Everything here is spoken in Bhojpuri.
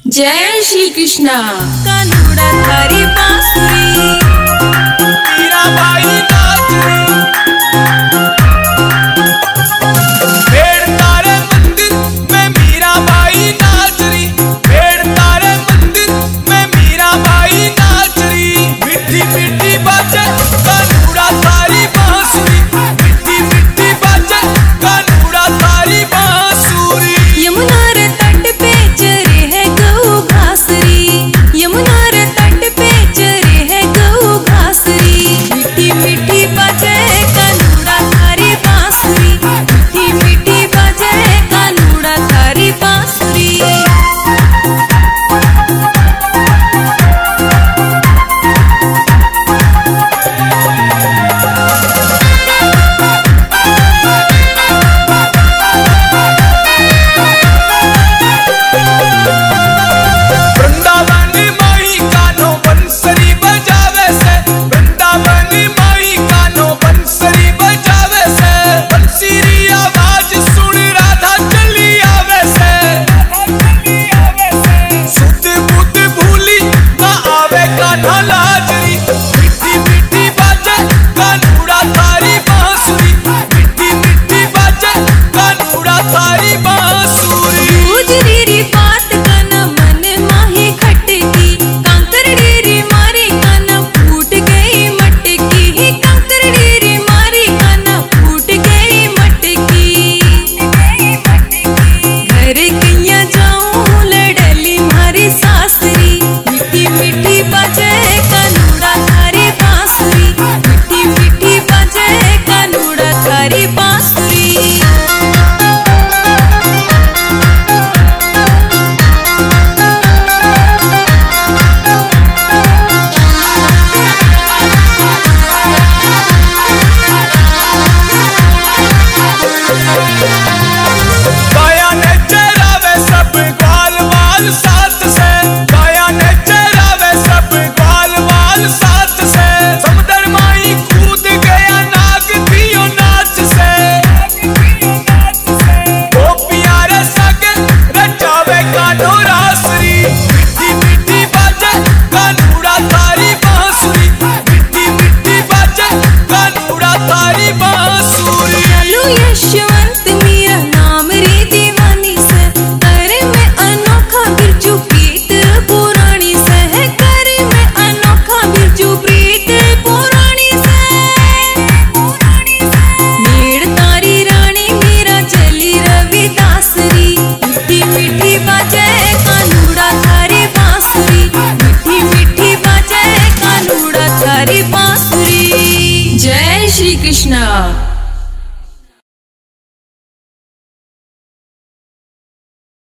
जय श्री कृष्णा। कानूड़ा थारी बांसुरी मीरा बाई नाचरी भेड़ तारे मंदिर में मीरा बाई नाचरी भेड़ तारे मंदिर में मीरा बाई नाचरी मिठी मिठी बाजे कानूड़ा थारी बांसुरी मिठी मिठी बाजे कानूड़ा थारी बांसुरी यमुना रे तट पे चरे है गऊ घासरी यमुना रे तट पे चरे है गऊ घासरी मीठी मीठी बाजे कानूड़ा थारी बांसुरी मीठी मीठी बाजे कानूड़ा थारी बांसुरी वृंदावनी माई कानो बंसरी बजावे से वृंदावनी माई कानो बंसरी बजावे से बंसीरी आवाज सुन राधा चली आवे से सुध बुध भूली ना आवे कान्हा लाजरी मिठी मिठी बाजे कानूड़ा थारी बांसुरी मिठी मिठी बाजे कानूड़ा थारी बांसुरी गुजरी री बात कन मन माही खटकी कांकर डेरी मारी कन फूट गई मटकी कांकर डेरी मारी कन फूट गई मटकी घर कैया जाऊं लड़ली मारी सासरी मीठी मीठी बाजे कानूड़ा थारी बांसुरी मीठी मीठी बाजे कानूड़ा थारी बांसुरी गाया ने चरावे सब ग्वाल वाल साथ से गाया ने चरावे सब ग्वाल वाल साथ से समुद्र माई कूद गया नाग दियो नाच से ओ प्यारे सगे रचावे कानो रासरी मिठी मिठी बाजे कानूड़ा थारी बांसुरी मिठी मिठी बाजे कानूड़ा थारी बांसुरी चलो यशवंत मेरा नाम रे दीवानी से करे में अनोखा बिरजू प्रीत पुरानी से है करे में अनोखा बिरजू प्रीत पुरानी से मेड़ तारी रानी मेरा चली रविदासरी मीठी मीठी बाजे कानूड़ा थारी बांसुरी मीठी मीठी बाजे कानूड़ा थारी बांसुरी। जय श्री कृष्णा।